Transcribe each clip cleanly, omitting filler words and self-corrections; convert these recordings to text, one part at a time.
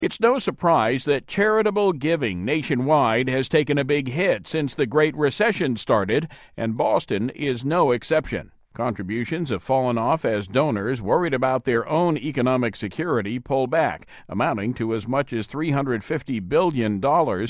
It's no surprise that charitable giving nationwide has taken a big hit since the Great Recession started, and Boston is no exception. Contributions have fallen off as donors, worried about their own economic security, pull back, amounting to as much as $350 billion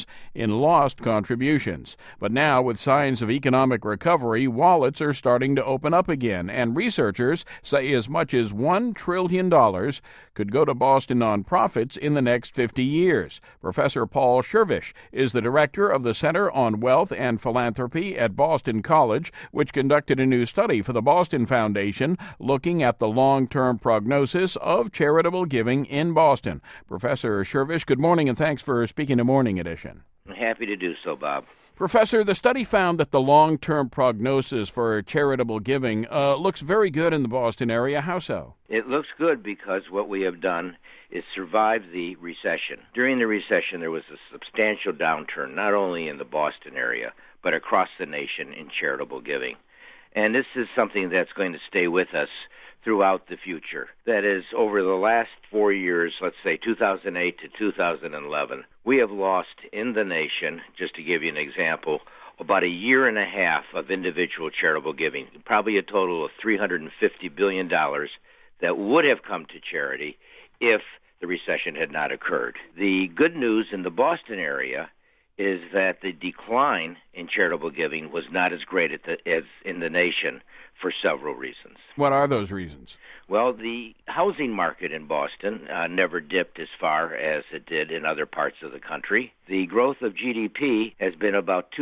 in lost contributions. But now, with signs of economic recovery, wallets are starting to open up again, and researchers say as much as $1 trillion could go to Boston nonprofits in the next 50 years. Professor Paul Schervish is the director of the Center on Wealth and Philanthropy at Boston College, which conducted a new study for the Boston Foundation looking at the long-term prognosis of charitable giving in Boston. Professor Schervish, good morning, and thanks for speaking to Morning Edition. I'm happy to do so, Bob. Professor, the study found that the long-term prognosis for charitable giving looks very good in the Boston area. How so? It looks good because what we have done is survive the recession. During the recession, there was a substantial downturn, not only in the Boston area, but across the nation in charitable giving. And this is something that's going to stay with us throughout the future. That is, over the last 4 years, let's say 2008 to 2011, we have lost in the nation, just to give you an example, about a year and a half of individual charitable giving, probably a total of $350 billion that would have come to charity if the recession had not occurred. The good news in the Boston area is that the decline in charitable giving was not as great as in the nation for several reasons. What are those reasons? Well, the housing market in Boston never dipped as far as it did in other parts of the country. The growth of GDP has been about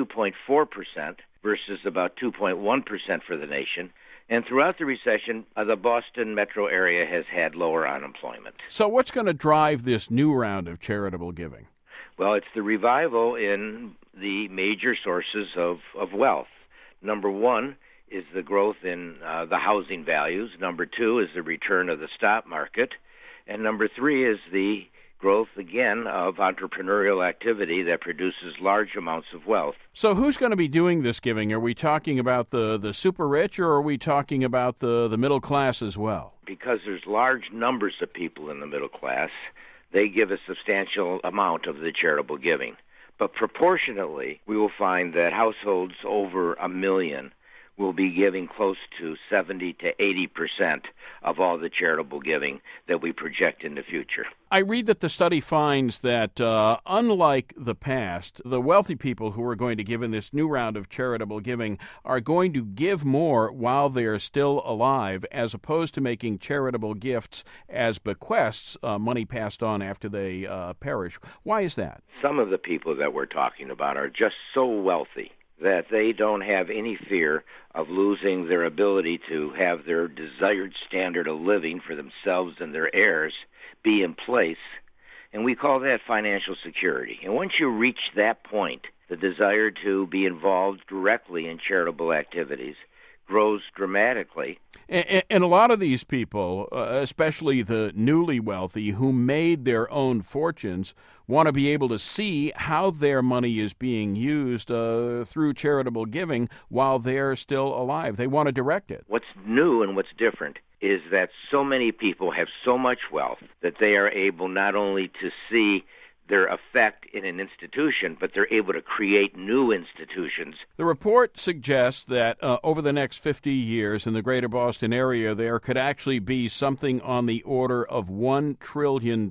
2.4% versus about 2.1% for the nation. And throughout the recession, the Boston metro area has had lower unemployment. So what's going to drive this new round of charitable giving? Well, it's the revival in the major sources of wealth. Number one is the growth in the housing values. Number two is the return of the stock market. And number three is the growth, again, of entrepreneurial activity that produces large amounts of wealth. So who's going to be doing this giving? Are we talking about the super rich, or are we talking about the middle class as well? Because there's large numbers of people in the middle class, they give a substantial amount of the charitable giving. But proportionately, we will find that households over 1 million will be giving close to 70 to 80% of all the charitable giving that we project in the future. I read that the study finds that, unlike the past, the wealthy people who are going to give in this new round of charitable giving are going to give more while they are still alive, as opposed to making charitable gifts as bequests, money passed on after they perish. Why is that? Some of the people that we're talking about are just so wealthy that they don't have any fear of losing their ability to have their desired standard of living for themselves and their heirs be in place. And we call that financial security. And once you reach that point, the desire to be involved directly in charitable activities grows dramatically. And a lot of these people, especially the newly wealthy who made their own fortunes, want to be able to see how their money is being used through charitable giving while they're still alive. They want to direct it. What's new and what's different is that so many people have so much wealth that they are able not only to see their effect in an institution, but they're able to create new institutions. The report suggests that over the next 50 years in the greater Boston area, there could actually be something on the order of $1 trillion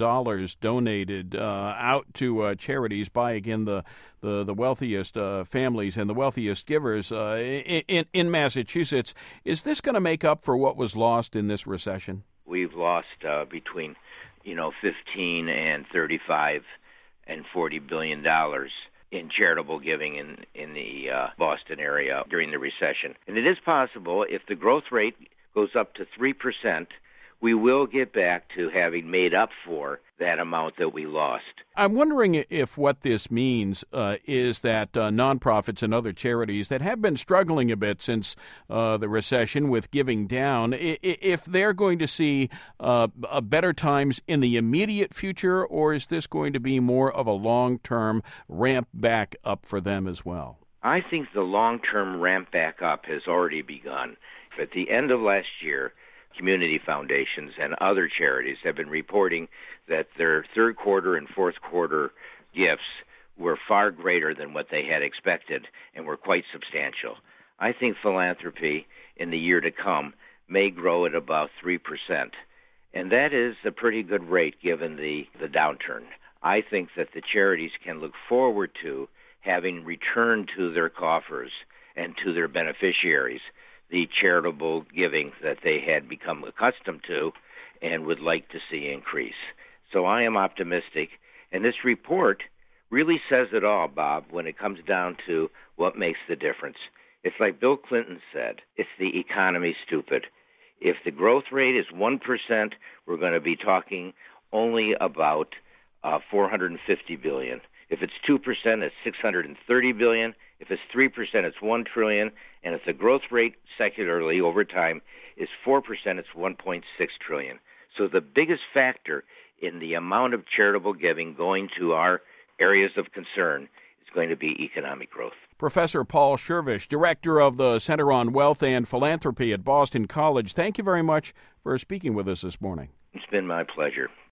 donated out to charities by, again, the wealthiest families and the wealthiest givers in Massachusetts. Is this going to make up for what was lost in this recession? We've lost between 15 and 35 and $40 billion in charitable giving in the Boston area during the recession. And it is possible, if the growth rate goes up to 3%, we will get back to having made up for that amount that we lost. I'm wondering if what this means is that nonprofits and other charities that have been struggling a bit since the recession with giving down, if they're going to see better times in the immediate future, or is this going to be more of a long-term ramp back up for them as well? I think the long-term ramp back up has already begun. At the end of last year, community foundations and other charities have been reporting that their third quarter and fourth quarter gifts were far greater than what they had expected and were quite substantial. I think philanthropy in the year to come may grow at about 3%. And that is a pretty good rate given the downturn. I think that the charities can look forward to having returned to their coffers and to their beneficiaries the charitable giving that they had become accustomed to and would like to see increase. So I am optimistic. And this report really says it all, Bob, when it comes down to what makes the difference. It's like Bill Clinton said, it's the economy, stupid. If the growth rate is 1%, we're going to be talking only about $450 billion. If it's 2%, it's $630 billion. If it's 3%, it's $1 trillion. And if the growth rate secularly over time is 4%, it's $1.6 trillion. So the biggest factor in the amount of charitable giving going to our areas of concern is going to be economic growth. Professor Paul Schervish, director of the Center on Wealth and Philanthropy at Boston College, thank you very much for speaking with us this morning. It's been my pleasure.